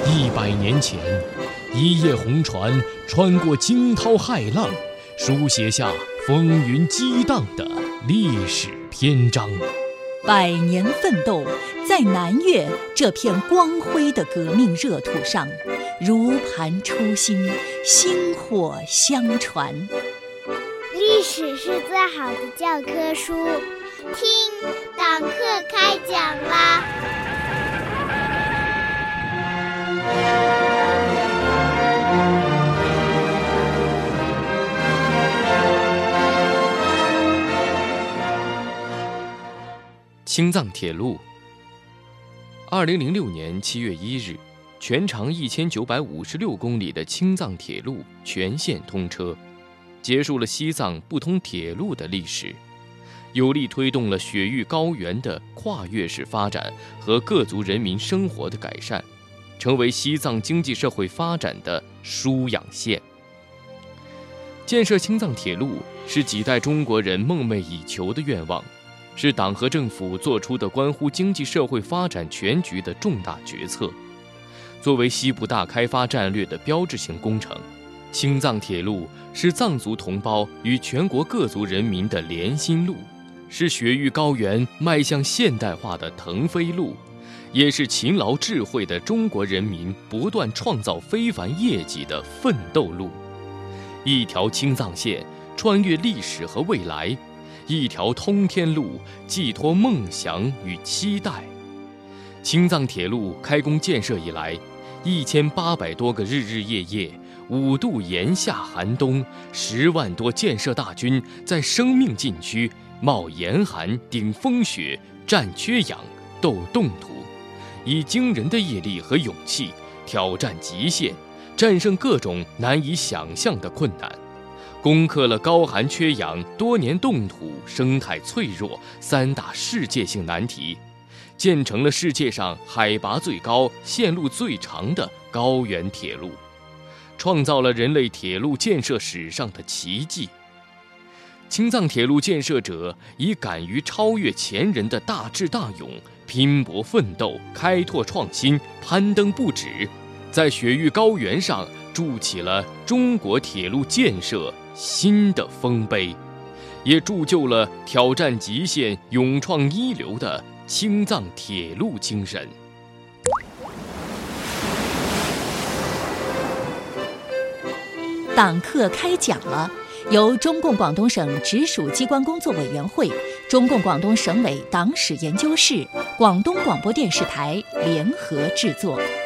100年前，一叶红船穿过惊涛骇浪，书写下风云激荡的历史篇章。 100年奋斗，在南岳这片光辉的革命热土上，如盘初心，薪火相传。 历史是最好的教科书，听党课开讲啦！ 青藏铁路。2006年7月1日，全长1956公里的青藏铁路全线通车，结束了西藏不通铁路的历史，有力推动了雪域高原的跨越式发展和各族人民生活的改善，成为西藏经济社会发展的输养线。建设青藏铁路是几代中国人梦寐以求的愿望，是党和政府做出的关乎经济社会发展全局的重大决策。作为西部大开发战略的标志性工程，青藏铁路是藏族同胞与全国各族人民的连心路，是雪域高原迈向现代化的腾飞路，也是勤劳智慧的中国人民不断创造非凡业绩的奋斗路。一条青藏线穿越历史和未来，一条通天路寄托梦想与期待。青藏铁路开工建设以来，1800多个日日夜夜，5度炎夏寒冬，10万多建设大军在生命禁区冒严寒、顶风雪、战缺氧、斗冻土，以惊人的毅力和勇气挑战极限，战胜各种难以想象的困难，攻克了高寒缺氧、多年冻土、生态脆弱3大世界性难题，建成了世界上海拔最高、线路最长的高原铁路，创造了人类铁路建设史上的奇迹。青藏铁路建设者以敢于超越前人的大智大勇，拼搏奋斗，开拓创新，攀登不止，在雪域高原上筑起了中国铁路建设新的丰碑，也铸就了挑战极限、勇创一流的青藏铁路精神。 党课开讲了，由中共广东省直属机关工作委员会、中共广东省委党史研究室、广东广播电视台联合制作。